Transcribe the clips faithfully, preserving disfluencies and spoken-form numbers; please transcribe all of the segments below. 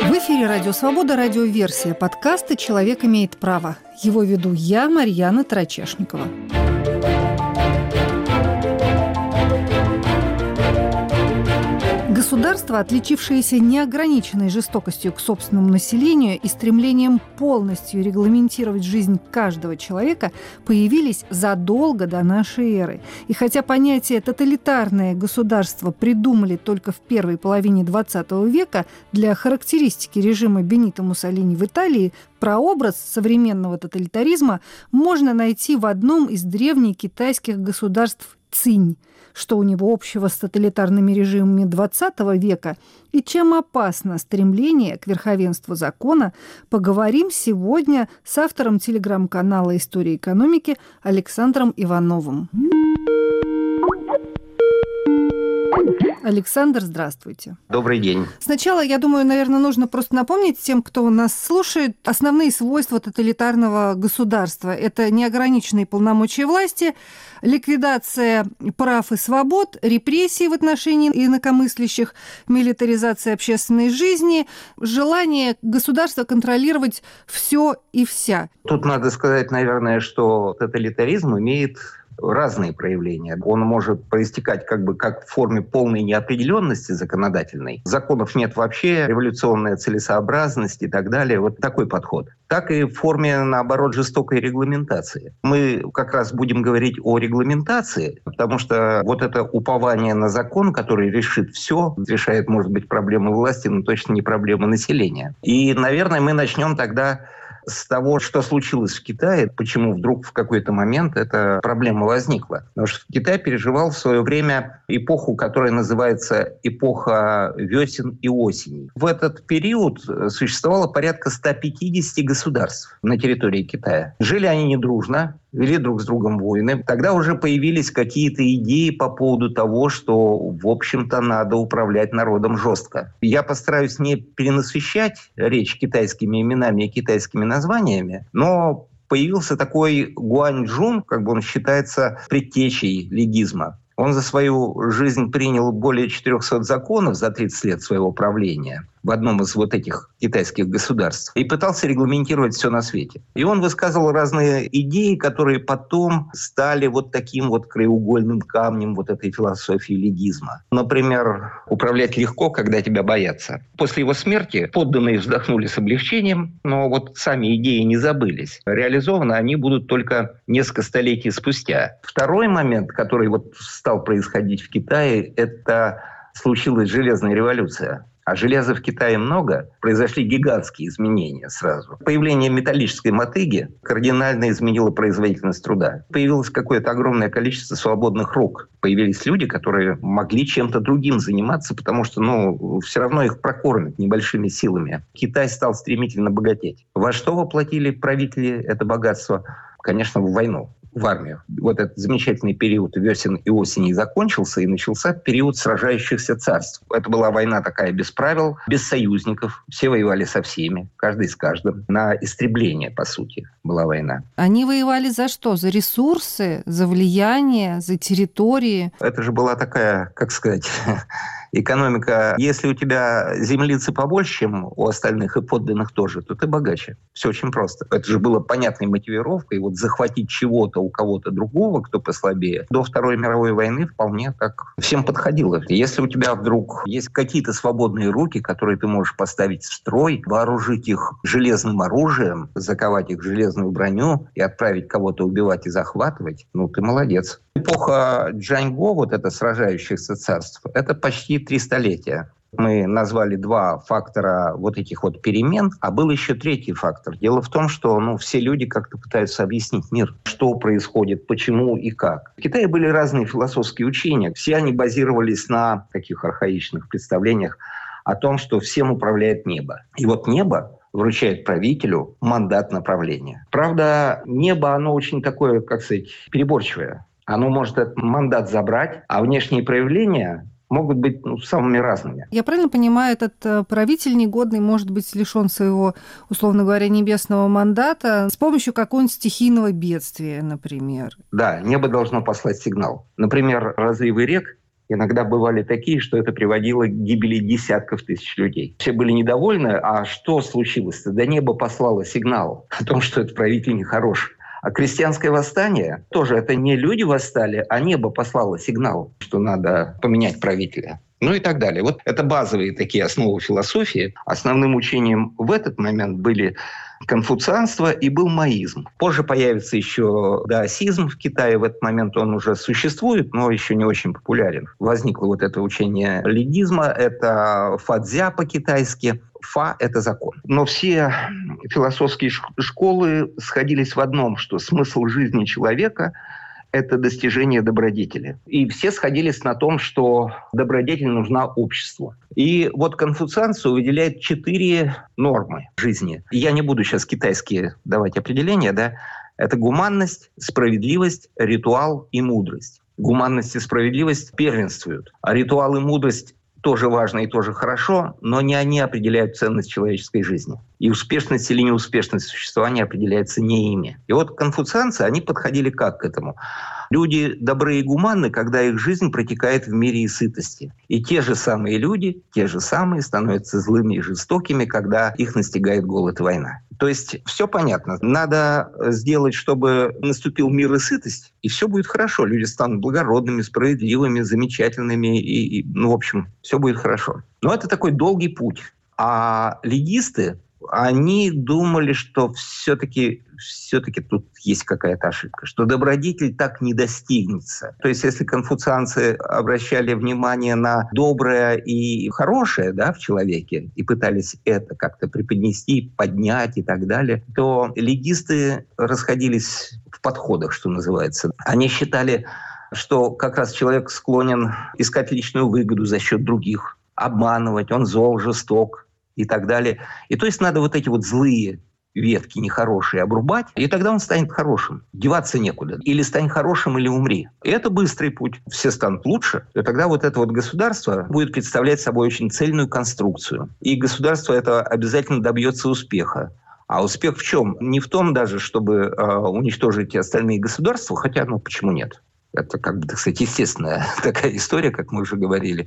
В эфире «Радио Свобода», радиоверсия подкаста «Человек имеет право». Его веду я, Марьяна Тарачешникова. Государства, отличившиеся неограниченной жестокостью к собственному населению и стремлением полностью регламентировать жизнь каждого человека, появились задолго до нашей эры. И хотя понятие «тоталитарное государство» придумали только в первой половине двадцатого века, для характеристики режима Бенито Муссолини в Италии прообраз современного тоталитаризма можно найти в одном из древних китайских государств Цинь. Что у него общего с тоталитарными режимами двадцатого века и чем опасно стремление к верховенству закона, поговорим сегодня с автором телеграм-канала «История экономики» Александром Ивановым. Александр, здравствуйте. Добрый день. Сначала, я думаю, наверное, нужно просто напомнить тем, кто нас слушает, основные свойства тоталитарного государства. Это неограниченные полномочия власти, ликвидация прав и свобод, репрессии в отношении инакомыслящих, милитаризация общественной жизни, желание государства контролировать все и вся. Тут надо сказать, наверное, что тоталитаризм имеет разные проявления. Он может проистекать как бы как в форме полной неопределенности законодательной. Законов нет вообще, революционная целесообразность и так далее. Вот такой подход. Так и в форме, наоборот, жестокой регламентации. Мы как раз будем говорить о регламентации, потому что вот это упование на закон, который решит все, решает, может быть, проблемы власти, но точно не проблемы населения. И, наверное, мы начнем тогда с того, что случилось в Китае, почему вдруг в какой-то момент эта проблема возникла. Потому что Китай переживал в свое время эпоху, которая называется эпоха весен и осеней. В этот период существовало порядка ста пятидесяти государств на территории Китая. Жили они недружно, вели друг с другом войны. Тогда уже появились какие-то идеи по поводу того, что, в общем-то, надо управлять народом жестко. Я постараюсь не перенасыщать речь китайскими именами и китайскими названиями, но появился такой Гуаньчжун, как бы он считается предтечей легизма. Он за свою жизнь принял более четырехсот законов за тридцать лет своего правления в одном из вот этих китайских государств и пытался регламентировать все на свете. И он высказывал разные идеи, которые потом стали вот таким вот краеугольным камнем вот этой философии легизма. Например, управлять легко, когда тебя боятся. После его смерти подданные вздохнули с облегчением, но вот сами идеи не забылись. Реализованы они будут только несколько столетий спустя. Второй момент, который вот стал происходить в Китае, это случилась железная революция. А железа в Китае много, произошли гигантские изменения сразу. Появление металлической мотыги кардинально изменило производительность труда. Появилось какое-то огромное количество свободных рук. Появились люди, которые могли чем-то другим заниматься, потому что ну, все равно их прокормят небольшими силами. Китай стал стремительно богатеть. Во что воплотили правители это богатство? Конечно, в войну. В армию. Вот этот замечательный период весен и осени закончился, и начался период сражающихся царств. Это была война такая без правил, без союзников. Все воевали со всеми, каждый с каждым. На истребление, по сути, была война. Они воевали за что? За ресурсы, за влияние, за территории? Это же была такая, как сказать... Экономика, если у тебя землицы побольше, чем у остальных, и подданных тоже, то ты богаче. Все очень просто. Это же было понятной мотивировкой. Вот захватить чего-то у кого-то другого, кто послабее, до Второй мировой войны вполне так всем подходило. Если у тебя вдруг есть какие-то свободные руки, которые ты можешь поставить в строй, вооружить их железным оружием, заковать их в железную броню и отправить кого-то убивать и захватывать, ну ты молодец. Эпоха Джаньго, вот это сражающихся царств, это почти три столетия. Мы назвали два фактора вот этих вот перемен, а был еще третий фактор. Дело в том, что ну, все люди как-то пытаются объяснить мир, что происходит, почему и как. В Китае были разные философские учения. Все они базировались на таких архаичных представлениях о том, что всем управляет небо. И вот небо вручает правителю мандат направления. Правда, небо, оно очень такое, как сказать, переборчивое. Оно может этот мандат забрать, а внешние проявления могут быть ну, самыми разными. Я правильно понимаю, этот правитель негодный может быть лишен своего, условно говоря, небесного мандата с помощью какого-нибудь стихийного бедствия, например? Да, небо должно послать сигнал. Например, разливы рек иногда бывали такие, что это приводило к гибели десятков тысяч людей. Все были недовольны, а что случилось-то? Да небо послало сигнал о том, что этот правитель нехорош. А крестьянское восстание тоже это не люди восстали, а небо послало сигнал, что надо поменять правителя. Ну и так далее. Вот это базовые такие основы философии. Основным учением в этот момент были конфуцианство и был маизм. Позже появится еще даосизм в Китае. В этот момент он уже существует, но еще не очень популярен. Возникло вот это учение лидизма. Это фадзя по-китайски. Фа – это закон. Но все философские школы сходились в одном, что смысл жизни человека – это достижение добродетели. И все сходились на том, что добродетель нужна обществу. И вот конфуцианство выделяет четыре нормы жизни. Я не буду сейчас китайские давать определения, да? Это гуманность, справедливость, ритуал и мудрость. Гуманность и справедливость первенствуют, а ритуал и мудрость тоже важно и тоже хорошо, но не они определяют ценность человеческой жизни. И успешность или неуспешность существования определяется не ими. И вот конфуцианцы, они подходили как к этому? Люди добрые и гуманны, когда их жизнь протекает в мире и сытости. И те же самые люди, те же самые становятся злыми и жестокими, когда их настигает голод и война. То есть все понятно. Надо сделать, чтобы наступил мир и сытость, и все будет хорошо. Люди станут благородными, справедливыми, замечательными, и, и ну, в общем, все будет хорошо. Но это такой долгий путь. А легисты, они думали, что все-таки, все-таки тут есть какая-то ошибка, что добродетель так не достигнется. То есть если конфуцианцы обращали внимание на доброе и хорошее, да, в человеке и пытались это как-то преподнести, поднять и так далее, то легисты расходились в подходах, что называется. Они считали, что как раз человек склонен искать личную выгоду за счет других, обманывать, он зол, жесток и так далее. И то есть надо вот эти вот злые ветки, нехорошие, обрубать, и тогда он станет хорошим. Деваться некуда. Или стань хорошим, или умри. И это быстрый путь. Все станут лучше. И тогда вот это вот государство будет представлять собой очень цельную конструкцию. И государство это обязательно добьется успеха. А успех в чем? Не в том даже, чтобы э, уничтожить остальные государства, хотя, ну, почему нет? Это, как бы, так сказать, естественная такая история, как мы уже говорили.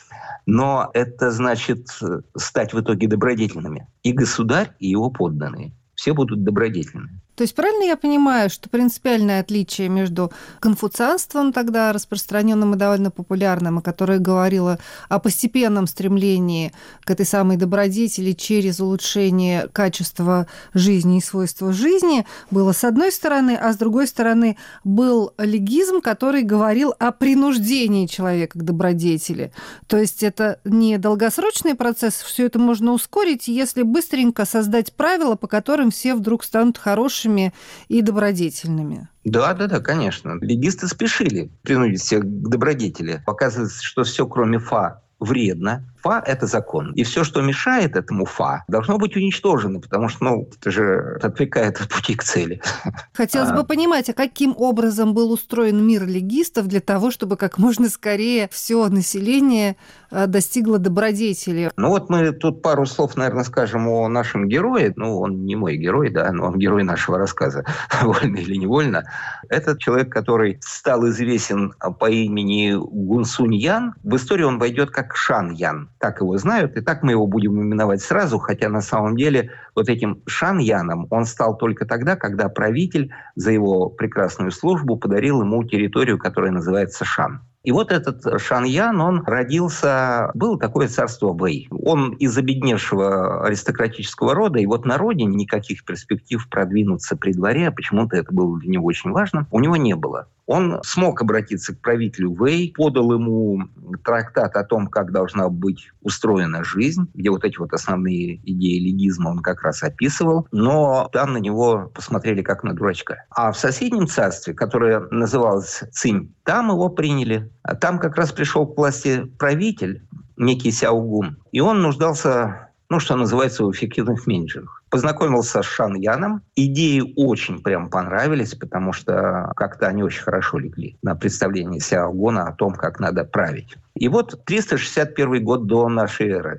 Но это значит стать в итоге добродетельными. И государь, и его подданные. Все будут добродетельны. То есть правильно я понимаю, что принципиальное отличие между конфуцианством, тогда распространенным и довольно популярным, которое говорило о постепенном стремлении к этой самой добродетели через улучшение качества жизни и свойства жизни, было с одной стороны, а с другой стороны был легизм, который говорил о принуждении человека к добродетели. То есть это не долгосрочный процесс, все это можно ускорить, если быстренько создать правила, по которым все вдруг станут хорошими и добродетельными. Да, да, да, конечно. Легисты спешили принудить всех к добродетели. Показывается, что все, кроме фа, вредно. Фа – это закон. И все, что мешает этому фа, должно быть уничтожено, потому что, ну, это же отвлекает от пути к цели. Хотелось а... бы понимать, а каким образом был устроен мир легистов для того, чтобы как можно скорее все население достигло добродетели? Ну вот мы тут пару слов, наверное, скажем о нашем герое. Ну, он не мой герой, да, но он герой нашего рассказа, вольно или невольно. Это человек, который стал известен по имени Гун Сунь Ян. В историю он войдет как Шан Ян. Так его знают, и так мы его будем именовать сразу, хотя на самом деле вот этим Шан Яном он стал только тогда, когда правитель за его прекрасную службу подарил ему территорию, которая называется Шан. И вот этот Шан Ян, он родился, было такое царство Вэй. Он из обедневшего аристократического рода, и вот на родине никаких перспектив продвинуться при дворе, почему-то это было для него очень важно, у него не было. Он смог обратиться к правителю Вэй, подал ему трактат о том, как должна быть устроена жизнь, где вот эти вот основные идеи легизма он как раз описывал, но там на него посмотрели как на дурачка. А в соседнем царстве, которое называлось Цинь, там его приняли. А там как раз пришел к власти правитель, некий Сяо Гун, и он нуждался, ну, что называется, в эффективных менеджерах. Познакомился с Шан Яном. Идеи очень прям понравились, потому что как-то они очень хорошо легли на представление Сяо Гуна о том, как надо править. И вот триста шестьдесят первый год до нашей эры.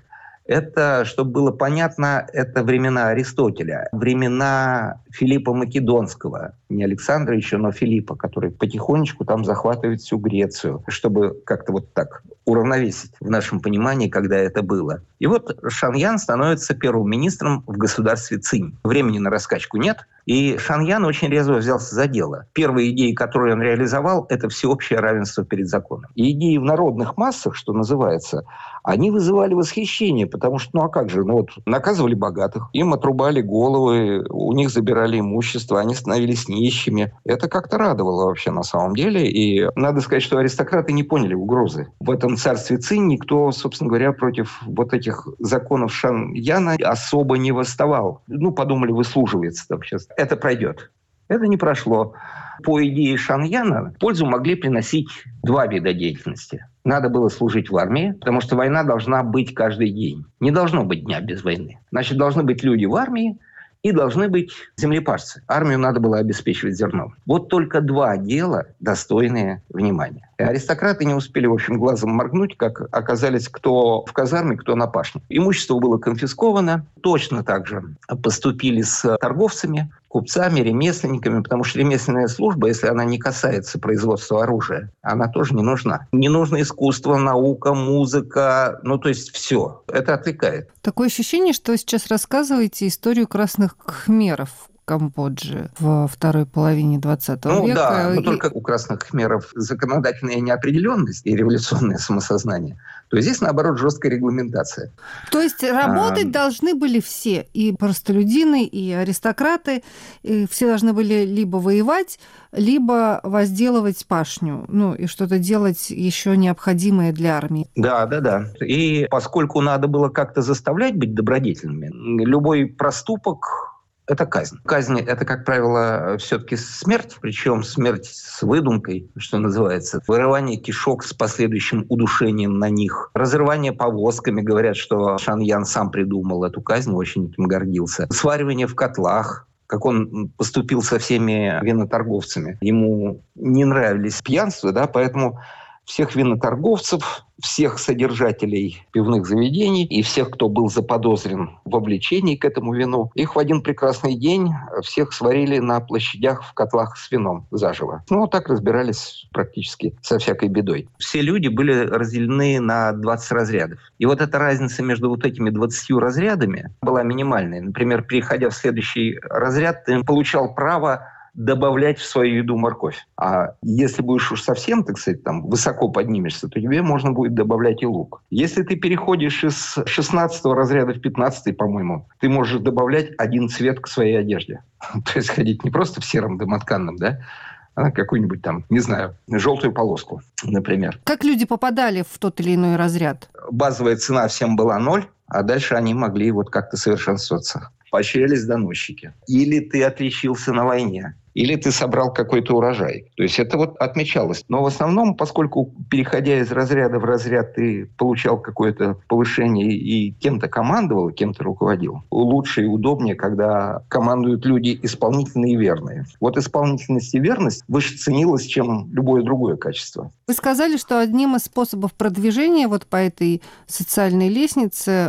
Это, чтобы было понятно, это времена Аристотеля, времена Филиппа Македонского, не Александра еще, но Филиппа, который потихонечку там захватывает всю Грецию, чтобы как-то вот так уравновесить в нашем понимании, когда это было. И вот Шаньян становится первым министром в государстве Цинь. Времени на раскачку нет, и Шаньян очень резво взялся за дело. Первые идеи, которые он реализовал, это всеобщее равенство перед законом. И идеи в народных массах, что называется, они вызывали восхищение, потому что, ну а как же, ну вот наказывали богатых, им отрубали головы, у них забирали имущество, они становились нищими. Это как-то радовало вообще на самом деле. И надо сказать, что аристократы не поняли угрозы. В этом царстве Цинь никто, собственно говоря, против вот этих законов Шаньяна особо не восставал. Ну, подумали, выслуживается там сейчас. Это пройдет. Это не прошло. По идее Шаньяна пользу могли приносить два вида деятельности. Надо было служить в армии, потому что война должна быть каждый день. Не должно быть дня без войны. Значит, должны быть люди в армии и должны быть землепашцы. Армию надо было обеспечивать зерном. Вот только два дела, достойные внимания. И аристократы не успели, в общем, глазом моргнуть, как оказались кто в казарме, кто на пашне. Имущество было конфисковано. Точно так же поступили с торговцами, купцами, ремесленниками, потому что ремесленная служба, если она не касается производства оружия, она тоже не нужна. Не нужно искусство, наука, музыка, ну то есть все. Это отвлекает. Такое ощущение, что вы сейчас рассказываете историю красных кхмеров в Камбодже во второй половине двадцатого ну, века. Ну да, но и... только у красных кхмеров законодательная неопределенность и революционное самосознание, то здесь, наоборот, жесткая регламентация. То есть работать а... должны были все, и простолюдины, и аристократы, и все должны были либо воевать, либо возделывать пашню, ну и что-то делать еще необходимое для армии. Да, да, да. И поскольку надо было как-то заставлять быть добродетельными, любой проступок — это казнь. Казнь — это, как правило, все-таки смерть, причем смерть с выдумкой, что называется. Вырывание кишок с последующим удушением на них. Разрывание повозками. Говорят, что Шаньян сам придумал эту казнь, очень этим гордился. Сваривание в котлах, как он поступил со всеми виноторговцами. Ему не нравились пьянства, да, поэтому всех виноторговцев, всех содержателей пивных заведений и всех, кто был заподозрен в вовлечении к этому вину, их в один прекрасный день всех сварили на площадях в котлах с вином заживо. Ну, вот так разбирались практически со всякой бедой. Все люди были разделены на двадцать разрядов. И вот эта разница между вот этими двадцатью разрядами была минимальной. Например, переходя в следующий разряд, ты получал право добавлять в свою еду морковь. А если будешь уж совсем, так сказать, там, высоко поднимешься, то тебе можно будет добавлять и лук. Если ты переходишь из шестнадцатого разряда в пятнадцатый, по-моему, ты можешь добавлять один цвет к своей одежде. То есть ходить не просто в сером домотканном, да, а какую-нибудь там, не знаю, желтую полоску, например. Как люди попадали в тот или иной разряд? Базовая цена всем была ноль, а дальше они могли вот как-то совершенствоваться. Поощрялись доносчики. Или ты отличился на войне, или ты собрал какой-то урожай. То есть это вот отмечалось. Но в основном, поскольку, переходя из разряда в разряд, ты получал какое-то повышение и кем-то командовал, кем-то руководил, лучше и удобнее, когда командуют люди исполнительные и верные. Вот исполнительность и верность выше ценилась, чем любое другое качество. Вы сказали, что одним из способов продвижения вот по этой социальной лестнице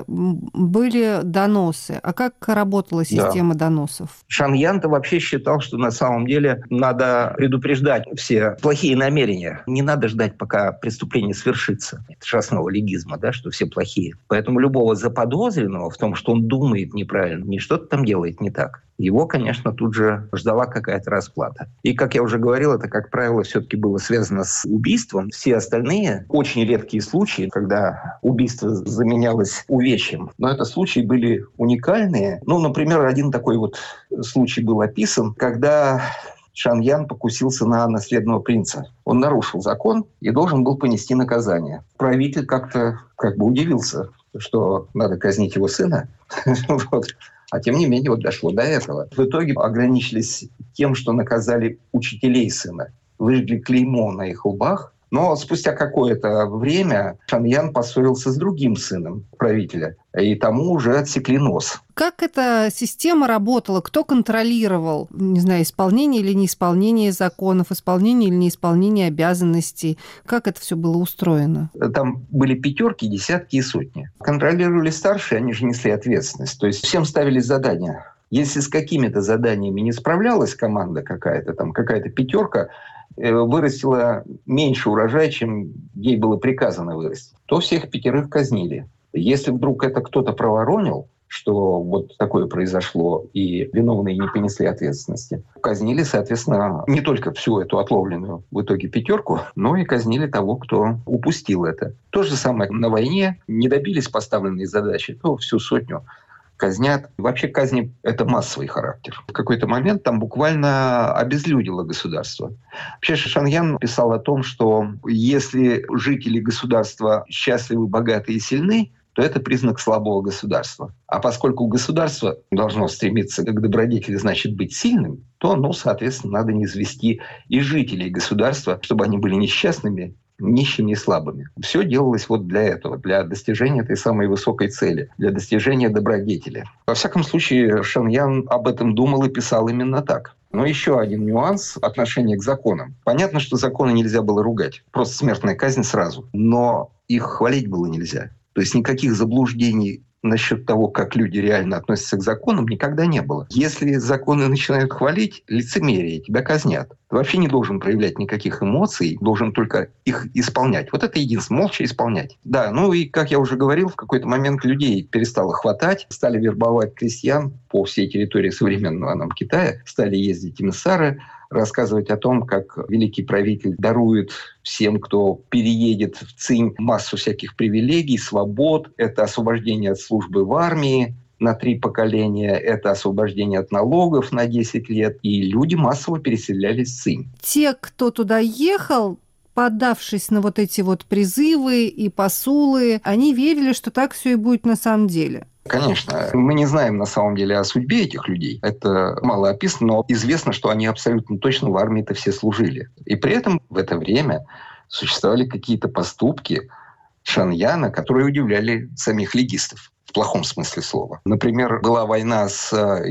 были доносы. А как работала система да. доносов? Шаньян-то вообще считал, что на самом деле надо предупреждать все плохие намерения. Не надо ждать, пока преступление свершится. Это же основа легизма, да, что все плохие. Поэтому любого заподозренного в том, что он думает неправильно, не что-то там делает не так, его, конечно, тут же ждала какая-то расплата. И, как я уже говорил, это, как правило, все-таки было связано с убийством. Все остальные очень редкие случаи, когда убийство заменялось увечьем. Но это случаи были уникальные. Ну, например, один такой вот случай был описан, когда Шаньян покусился на наследного принца. Он нарушил закон и должен был понести наказание. Правитель как-то как бы удивился, что надо казнить его сына. Вот. А тем не менее, вот дошло до этого. В итоге ограничились тем, что наказали учителей сына. Выжгли клеймо на их лбах Но спустя какое-то время Шаньян поссорился с другим сыном правителя, и тому уже отсекли нос. Как эта система работала? Кто контролировал, не знаю, исполнение или неисполнение законов, исполнение или неисполнение обязанностей? Как это все было устроено? Там были пятерки, десятки и сотни. Контролировали старшие, они же несли ответственность. То есть всем ставили задания. Если с какими-то заданиями не справлялась команда какая-то, там какая-то пятерка, вырастила меньше урожая, чем ей было приказано вырастить, то всех пятерых казнили. Если вдруг это кто-то проворонил, что вот такое произошло, и виновные не понесли ответственности, казнили, соответственно, не только всю эту отловленную в итоге пятерку, но и казнили того, кто упустил это. То же самое на войне. Не добились поставленной задачи, то всю сотню казнят. Вообще казни – это массовый характер. В какой-то момент там буквально обезлюдило государство. Вообще Шаньян писал о том, что если жители государства счастливы, богаты и сильны, то это признак слабого государства. А поскольку государство должно стремиться к добродетели, значит быть сильным, то, ну, соответственно, надо низвести и жителей государства, чтобы они были несчастными, нищими и слабыми. Все делалось вот для этого, для достижения этой самой высокой цели, для достижения добродетели. Во всяком случае, Шаньян об этом думал и писал именно так. Но еще один нюанс – отношение к законам. Понятно, что законы нельзя было ругать. Просто смертная казнь сразу. Но их хвалить было нельзя. То есть никаких заблуждений насчет того, как люди реально относятся к законам, никогда не было. Если законы начинают хвалить, лицемерие, тебя казнят. Ты вообще не должен проявлять никаких эмоций, должен только их исполнять. Вот это единственное, молча исполнять. Да, ну и, как я уже говорил, в какой-то момент людей перестало хватать, стали вербовать крестьян по всей территории современного нам Китая, стали ездить эмиссары, рассказывать о том, как великий правитель дарует всем, кто переедет в Цинь, массу всяких привилегий, свобод. Это освобождение от службы в армии на три поколения, это освобождение от налогов на десять лет. И люди массово переселялись в Цинь. Те, кто туда ехал, поддавшись на вот эти вот призывы и посулы, они верили, что так все и будет на самом деле. Конечно. Мы не знаем на самом деле о судьбе этих людей. Это мало описано, но известно, что они абсолютно точно в армии-то все служили. И при этом в это время существовали какие-то поступки Шаньяна, которые удивляли самих легистов. В плохом смысле слова. Например, была война с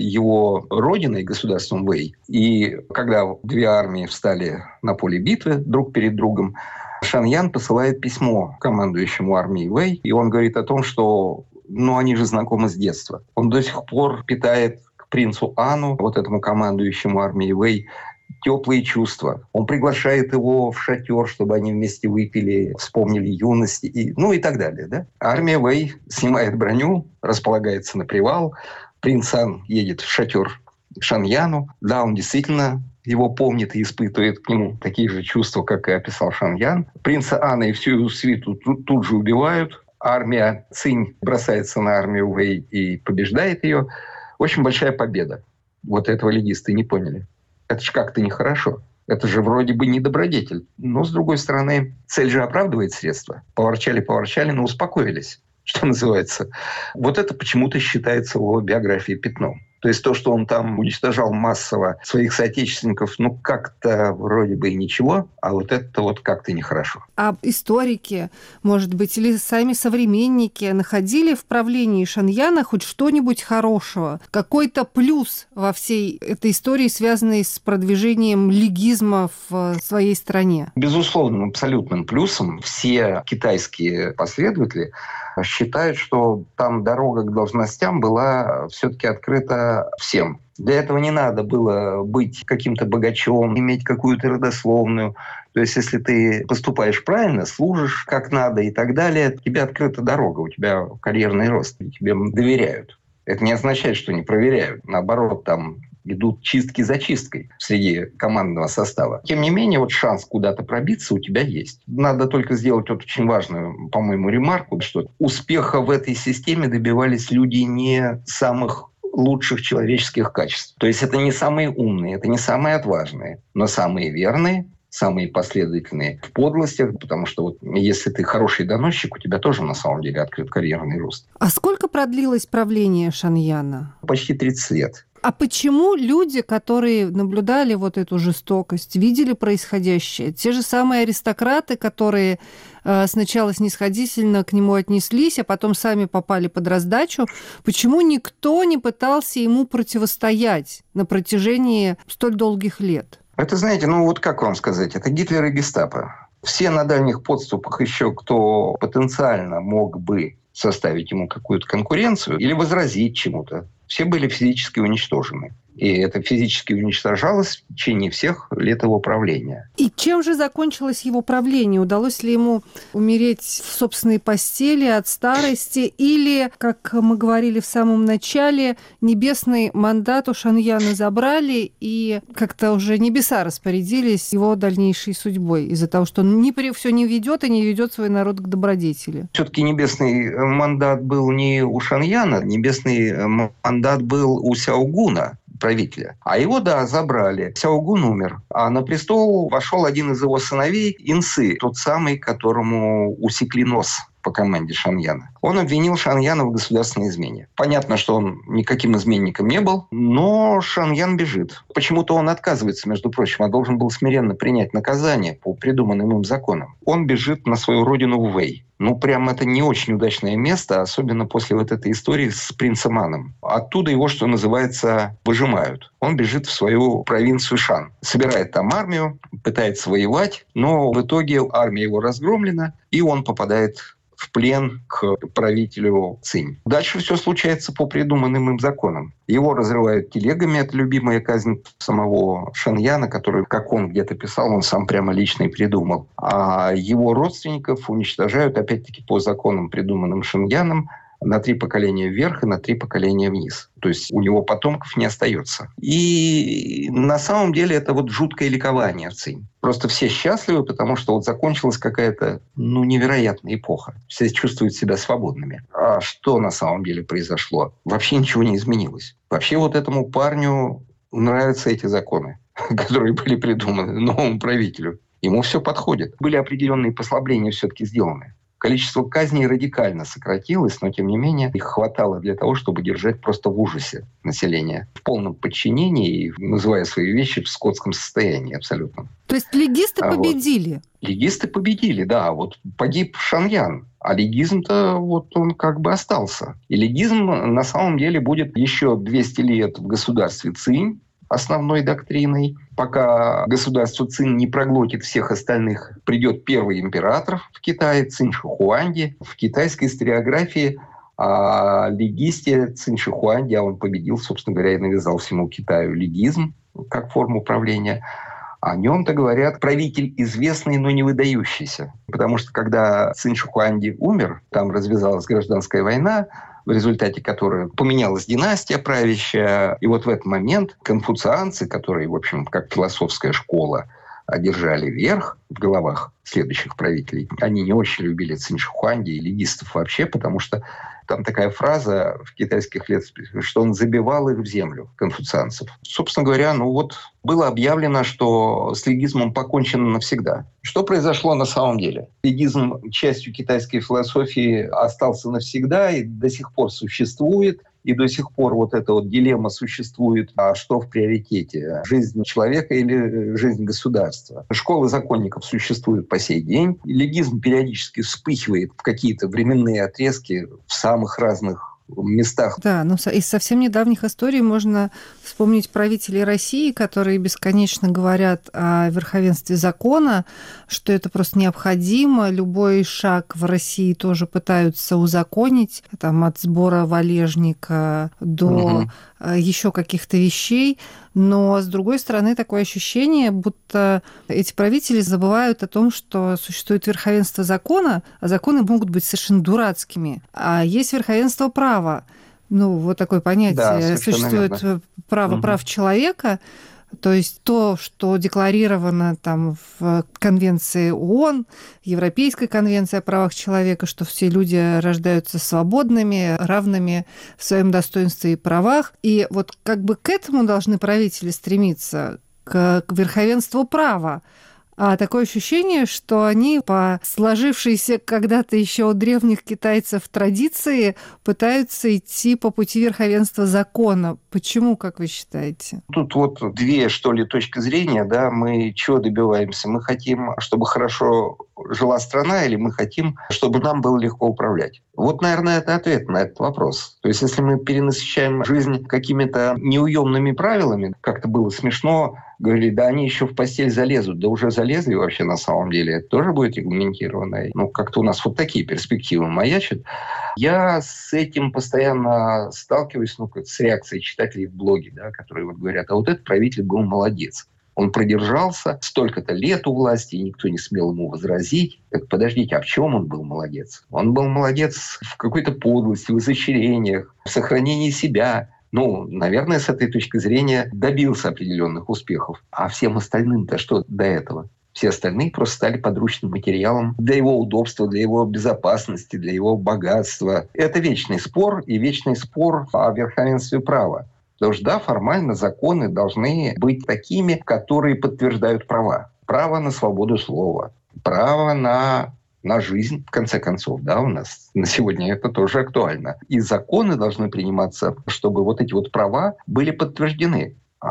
его родиной, государством Вэй. И когда две армии встали на поле битвы друг перед другом, Шаньян посылает письмо командующему армией Вэй. И он говорит о том, что ну, они же знакомы с детства. Он до сих пор питает к принцу Ану, вот этому командующему армией Вэй, теплые чувства. Он приглашает его в шатер, чтобы они вместе выпили, вспомнили юность, и, ну и так далее. Да? Армия Вэй снимает броню, располагается на привал. Принц Ан едет в шатер к Шаньяну. Да, он действительно его помнит и испытывает к нему такие же чувства, как и описал Шаньян. Принца Ана и всю его свиту тут, тут же убивают. Армия Цинь бросается на армию Вэй и побеждает ее. Очень большая победа. Вот этого легисты не поняли. Это же как-то нехорошо. Это же вроде бы не добродетель. Но, с другой стороны, цель же оправдывает средства. Поворчали-поворчали, но успокоились, что называется. Вот это почему-то считается в его биографии пятном. То есть то, что он там уничтожал массово своих соотечественников, ну, как-то вроде бы и ничего, а вот это вот как-то нехорошо. А историки, может быть, или сами современники находили в правлении Шаньяна хоть что-нибудь хорошего? Какой-то плюс во всей этой истории, связанной с продвижением легизма в своей стране? Безусловным, абсолютным плюсом все китайские последователи считают, что там дорога к должностям была все-таки открыта всем. Для этого не надо было быть каким-то богачом, иметь какую-то родословную. То есть, если ты поступаешь правильно, служишь как надо и так далее, тебе открыта дорога, у тебя карьерный рост, тебе доверяют. Это не означает, что не проверяют. Наоборот, там идут чистки за чисткой среди командного состава. Тем не менее, вот шанс куда-то пробиться у тебя есть. Надо только сделать вот очень важную, по-моему, ремарку, что успеха в этой системе добивались люди не самых лучших человеческих качеств. То есть это не самые умные, это не самые отважные, но самые верные, самые последовательные в подлостях, потому что вот если ты хороший доносчик, у тебя тоже на самом деле открыт карьерный рост. А сколько продлилось правление Шаньяна? Почти тридцать лет. А почему люди, которые наблюдали вот эту жестокость, видели происходящее, те же самые аристократы, которые э, сначала снисходительно к нему отнеслись, а потом сами попали под раздачу, почему никто не пытался ему противостоять на протяжении столь долгих лет? Это, знаете, ну вот как вам сказать, это Гитлер и гестапо. Все на дальних подступах еще, кто потенциально мог бы составить ему какую-то конкуренцию или возразить чему-то, все были физически уничтожены. И это физически уничтожалось в течение всех лет его правления. И чем же закончилось его правление? Удалось ли ему умереть в собственной постели от старости? Или, как мы говорили в самом начале, небесный мандат у Шаньяна забрали, и как-то уже небеса распорядились его дальнейшей судьбой из-за того, что он не, все не ведет и не ведет свой народ к добродетели? Все-таки небесный мандат был не у Шаньяна, небесный мандат был у Сяогуна, правителя. А его, да, забрали. Сяогун умер. А на престол вошел один из его сыновей, Инсы, тот самый, которому усекли нос по команде Шаньяна. Он обвинил Шаньяна в государственной измене. Понятно, что он никаким изменником не был, но Шаньян бежит. Почему-то он отказывается, между прочим, а должен был смиренно принять наказание по придуманным им законам. Он бежит на свою родину в Вэй. Ну, прям это не очень удачное место, особенно после вот этой истории с принцем Аном. Оттуда его, что называется, выжимают. Он бежит в свою провинцию Шан. Собирает там армию, пытается воевать, но в итоге армия его разгромлена, и он попадает в плен к правителю Цинь. Дальше все случается по придуманным им законам. Его разрывают телегами, это любимая казнь самого Шаньяна, которую, как он где-то писал, он сам прямо лично и придумал. А его родственников уничтожают, опять-таки, по законам, придуманным Шаньяном, на три поколения вверх и на три поколения вниз. То есть у него потомков не остается. И на самом деле это вот жуткое ликование в Цинь. Просто все счастливы, потому что вот закончилась какая-то, ну, невероятная эпоха. Все чувствуют себя свободными. А что на самом деле произошло? Вообще ничего не изменилось. Вообще вот этому парню нравятся эти законы, которые были придуманы новому правителю. Ему все подходит. Были определенные послабления все-таки сделаны. Количество казней радикально сократилось, но, тем не менее, их хватало для того, чтобы держать просто в ужасе население. В полном подчинении и называя свои вещи в скотском состоянии абсолютно. То есть легисты а победили? Вот. Легисты победили, да. Вот погиб Шаньян, а легизм-то вот он как бы остался. И легизм на самом деле будет еще двести лет в государстве Цинь, основной доктриной. Пока государство Цинь не проглотит всех остальных, придет первый император в Китае, Цинь Шихуанди. В китайской историографии о легисте Цинь Шихуанди, а он победил, собственно говоря, и навязал всему Китаю легизм как форму правления. О нем-то говорят правитель известный, но не выдающийся. Потому что когда Цинь Шихуанди умер, там развязалась гражданская война, в результате которой поменялась династия правящая. И вот в этот момент конфуцианцы, которые, в общем, как философская школа, одержали верх в головах следующих правителей, они не очень любили Цинь Шихуанди и легистов вообще, потому что там такая фраза в китайских летописях, что он забивал их в землю, конфуцианцев. Собственно говоря, ну вот было объявлено, что с легизмом покончено навсегда. Что произошло на самом деле? Легизм частью китайской философии остался навсегда и до сих пор существует. И до сих пор вот эта вот дилемма существует, а что в приоритете? Жизнь человека или жизнь государства? Школы законников существуют по сей день. Легизм периодически вспыхивает в какие-то временные отрезки в самых разных местах. Да, но из совсем недавних историй можно вспомнить правителей России, которые бесконечно говорят о верховенстве закона, что это просто необходимо. Любой шаг в России тоже пытаются узаконить, там, от сбора валежника до угу. еще каких-то вещей. Но, с другой стороны, такое ощущение, будто эти правители забывают о том, что существует верховенство закона, а законы могут быть совершенно дурацкими. А есть верховенство права. Ну, вот такое понятие. Да, существует верно. право угу. прав человека. То есть то, что декларировано там в Конвенции ООН, Европейской конвенции о правах человека, что все люди рождаются свободными, равными в своем достоинстве и правах. И вот как бы к этому должны правители стремиться, к, к верховенству права. А такое ощущение, что они по сложившейся когда-то еще у древних китайцев традиции пытаются идти по пути верховенства закона. Почему, как вы считаете? Тут вот две, что ли, точки зрения. Да? Мы чего добиваемся? Мы хотим, чтобы хорошо жила страна, или мы хотим, чтобы нам было легко управлять? Вот, наверное, это ответ на этот вопрос. То есть, если мы перенасыщаем жизнь какими-то неуемными правилами, как-то было смешно, говорили, да они еще в постель залезут. Да уже залезли вообще на самом деле. Это тоже будет регламентировано. Ну, как-то у нас вот такие перспективы маячат. Я с этим постоянно сталкиваюсь, ну, с реакцией читателей в блоге, да, которые вот говорят, а вот этот правитель был молодец. Он продержался столько-то лет у власти, и никто не смел ему возразить. Так подождите, а в чем он был молодец? Он был молодец в какой-то подлости, в изощрениях, в сохранении себя. Ну, наверное, с этой точки зрения добился определенных успехов. А всем остальным-то что до этого? Все остальные просто стали подручным материалом для его удобства, для его безопасности, для его богатства. Это вечный спор, и вечный спор о верховенстве права. Потому что, да, формально законы должны быть такими, которые подтверждают права. Право на свободу слова, право на, на жизнь, в конце концов, да, у нас на сегодня это тоже актуально. И законы должны приниматься, чтобы вот эти вот права были подтверждены.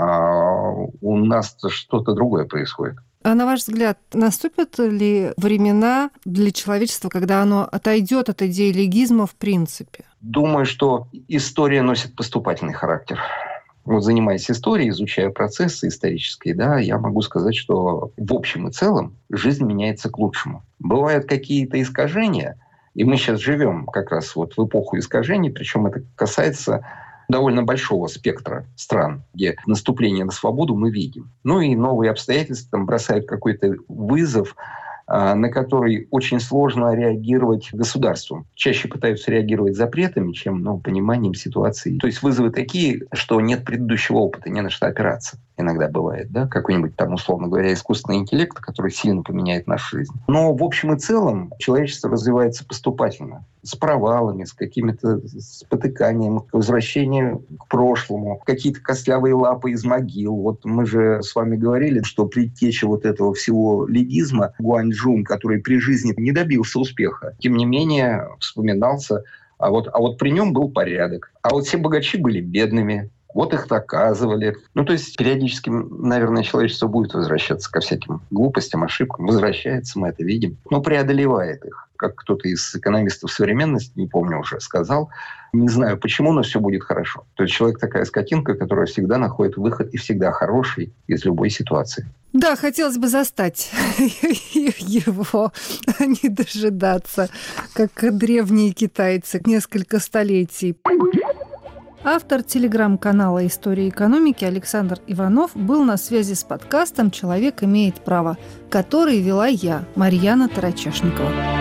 А у нас что-то другое происходит. А на ваш взгляд, наступят ли времена для человечества, когда оно отойдет от идеи легизма в принципе? Думаю, что история носит поступательный характер. Вот занимаясь историей, изучая процессы исторические, да, я могу сказать, что в общем и целом жизнь меняется к лучшему. Бывают какие-то искажения, и мы сейчас живем как раз вот в эпоху искажений, причем это касается довольно большого спектра стран, где наступление на свободу мы видим. Ну и новые обстоятельства там бросают какой-то вызов, на который очень сложно реагировать государству. Чаще пытаются реагировать запретами, чем ну, пониманием ситуации. То есть вызовы такие, что нет предыдущего опыта, не на что опираться. Иногда бывает, да, какой-нибудь там, условно говоря, искусственный интеллект, который сильно поменяет нашу жизнь. Но в общем и целом человечество развивается поступательно. С провалами, с какими-то спотыканиями, возвращением к прошлому, какие-то костлявые лапы из могил. Вот мы же с вами говорили, что предтеча вот этого всего легизма Гуанчжун, который при жизни не добился успеха, тем не менее вспоминался, а вот, а вот при нем был порядок. А вот все богачи были бедными. Вот их наказывали. Ну, то есть периодически, наверное, человечество будет возвращаться ко всяким глупостям, ошибкам. Возвращается, мы это видим. Но преодолевает их. Как кто-то из экономистов современности, не помню уже, сказал, не знаю почему, но все будет хорошо. То есть человек такая скотинка, которая всегда находит выход и всегда хороший из любой ситуации. Да, хотелось бы застать его, а не дожидаться, как древние китайцы, несколько столетий. Автор телеграм-канала «История экономики» Александр Иванов был на связи с подкастом «Человек имеет право», который вела я, Марьяна Тарачешникова.